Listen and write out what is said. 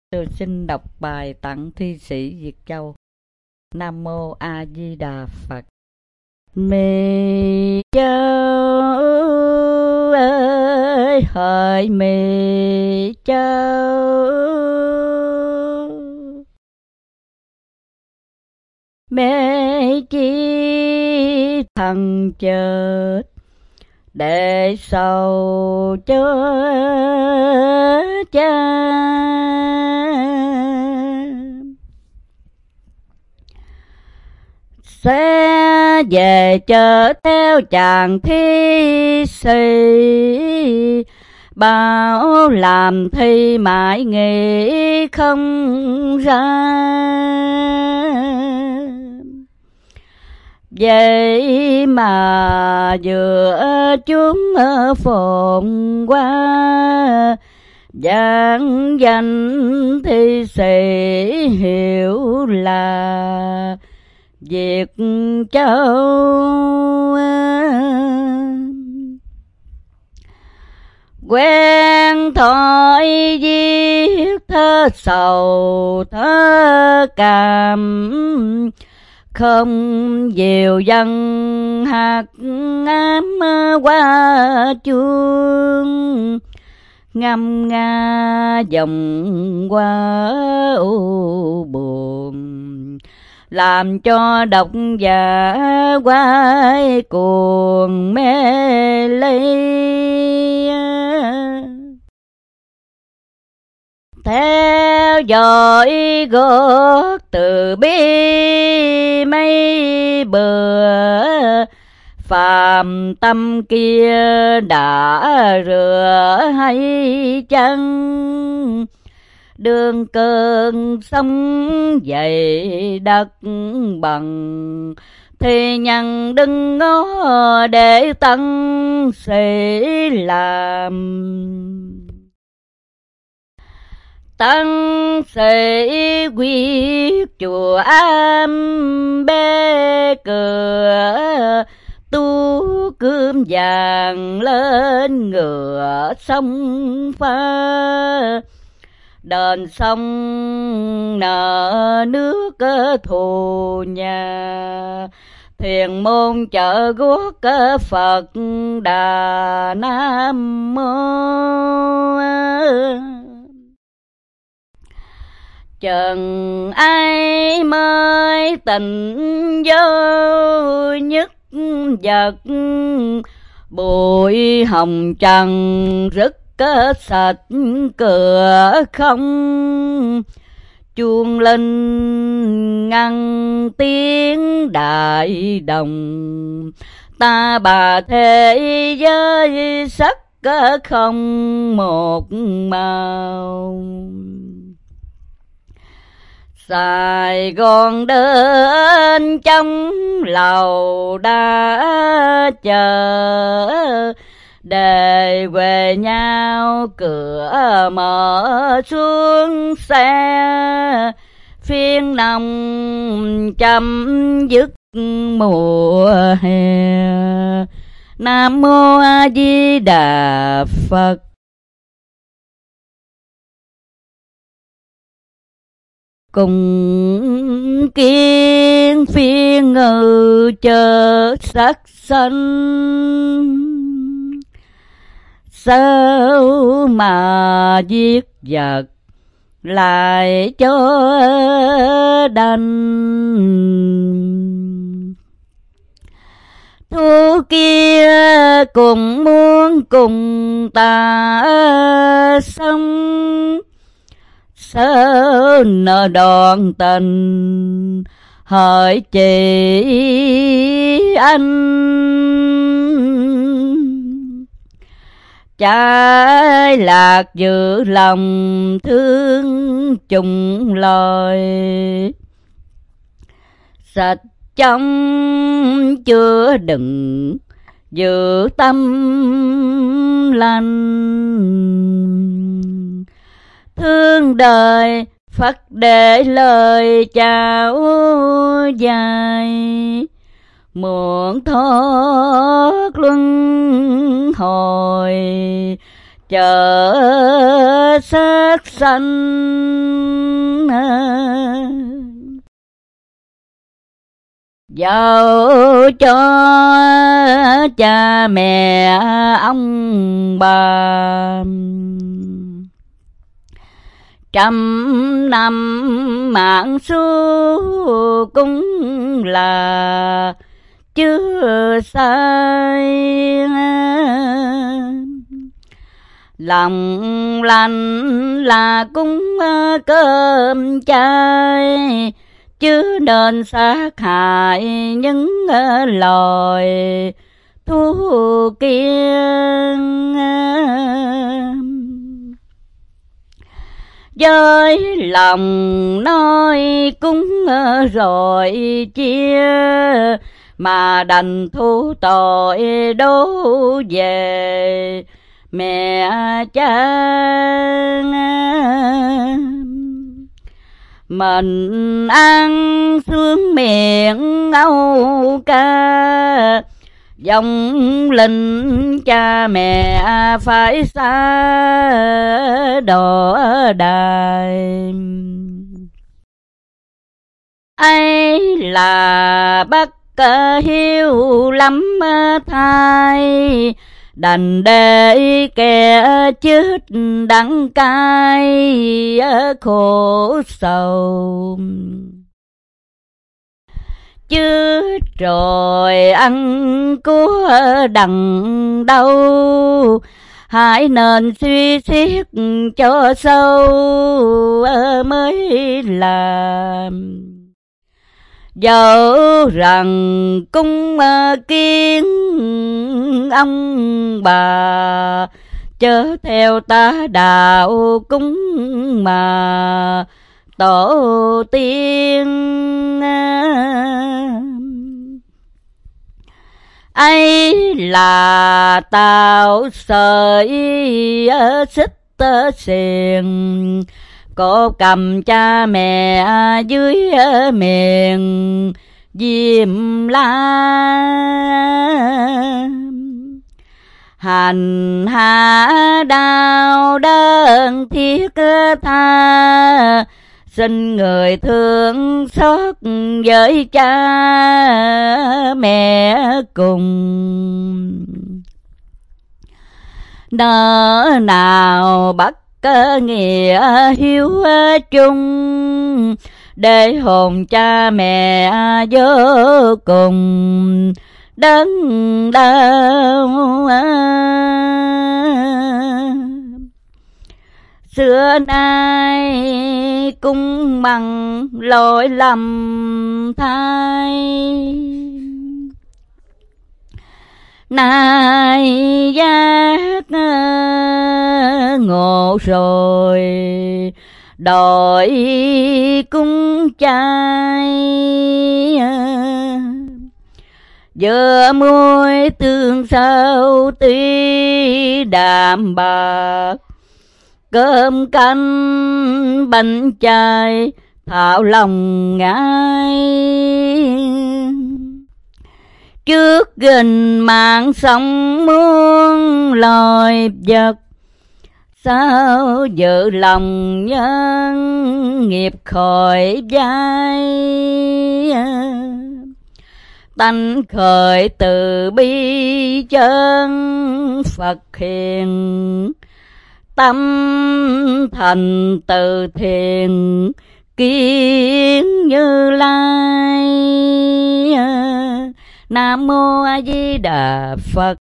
Tôi xin đọc bài tặng thi sĩ Việt Châu. Nam Mô A Di Đà Phật. Mì Châu ơi, hỡi Mì Châu, mẹ chi thằng chết để sầu cho cha. Sẽ về chợ theo chàng thi sĩ, bảo làm thi mãi nghĩ không ra. Vậy mà giữa chúng phồn qua, giảng danh thi sĩ hiểu là Việt Châu. Quen thói viết thơ sầu thơ cảm, không dịu dàng hạt ám qua chuông, ngâm nga dòng qua u buồn, làm cho độc giả quay cuồng mê ly. Theo dõi gót từ bi mấy bữa, phàm tâm kia đã rửa hay chăng? Đường cơn sông dậy đất bằng, thì nhằn đừng ngó để tăng sĩ làm. Tăng sĩ quyết chùa am bê cửa, tu cơm vàng lên ngựa sông pha. Đền sông nợ nước thù nhà, thiền môn chợ guốc Phật Đà Nam Mô. Chừng ai mới tình vô nhất vật, bụi hồng trần rất sạch cửa không. Chuông linh ngăn tiếng đại đồng, ta bà thế giới sắc không một màu. Sài Gòn đến trong lầu đã chờ, để về nhau cửa mở xuống xe. Phiên nồng chấm dứt mùa hè. Nam Mô A Di Đà Phật. Cùng kiên phiên ngự chợ sắc xanh, sao mà giết vật lại cho đành. Thu kia cùng muốn cùng ta sống, sao nợ đoạn tình hỡi chị anh. Trái lạc giữ lòng thương chung loài, sạch trong chưa đừng giữ tâm lành. Thương đời Phật để lời chào dài, muốn thoát luân hồi chờ sát sanh. dẫu cho cha mẹ ông bà trăm năm mạng số cũng là chưa sai, lòng lành là cúng cơm chay, chứ nên sát hại những loài thú kiêng. Với lòng nói cúng rồi chia, mà đành thu tội đố về mẹ cha. Mình ăn sướng miệng âu ca, dòng linh cha mẹ phải xa đỏ đài. Ấy là bất hiếu lắm thay, đành để kẻ chết đắng cay khổ sầu. Chứ rồi ăn của đằng đâu, hãy nên suy xét cho sâu mới làm. Dẫu rằng cung kiến ông bà, chớ theo tá đạo cúng mà tổ tiên. Ấy là tạo sợi xích xiềng, cô cầm cha mẹ dưới miền Diêm La. Hành hạ đau đơn thiết tha, xin người thương xót với cha mẹ cùng. Nỡ nào bắt nghĩa hiếu chung, để hồn cha mẹ vô cùng đớn đau. Xưa nay cung bằng lỗi lầm thay, nay giác ngộ rồi đòi cung chay. Giờ muối tương sâu tuy đạm bạc, cơm canh bánh chay thảo lòng ngại. Trước gần mạng sống muôn loài vật, sao giữ lòng nhân nghiệp khỏi vai. Tánh khởi từ bi chân Phật hiền, tâm thành từ thiền kiến Như Lai. Nam mô A Di Đà Phật.